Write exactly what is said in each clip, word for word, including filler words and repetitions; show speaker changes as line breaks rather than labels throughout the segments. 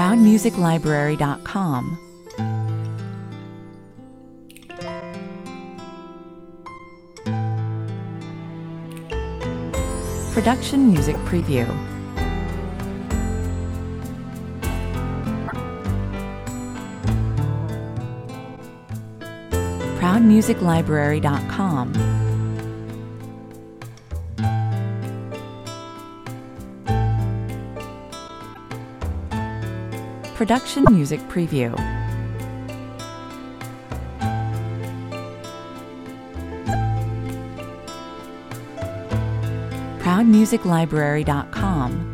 proud music library dot com. Production Music Preview. proud music library dot com. Production Music Preview. proud music library dot com.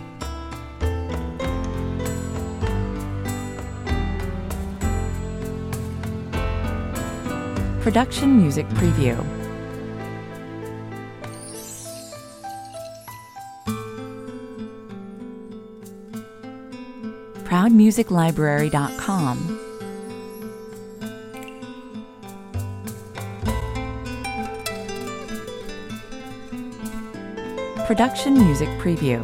Production Music Preview. proud music library dot com. Production Music Preview.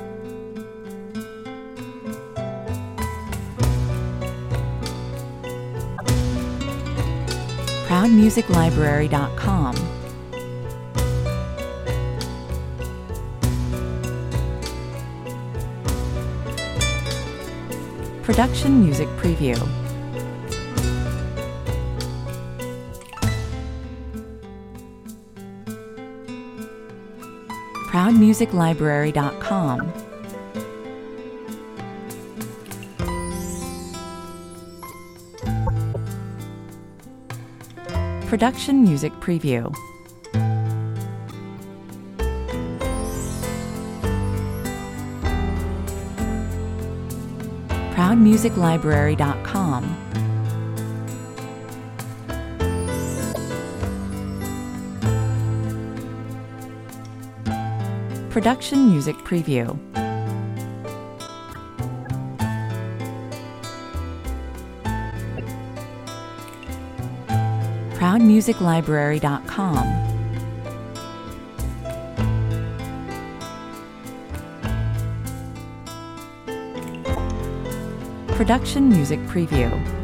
proud music library dot com. Production Music Preview. proud music library dot com. Production Music Preview. proud music library dot com. Production Music Preview. proud music library dot com. Production Music Preview.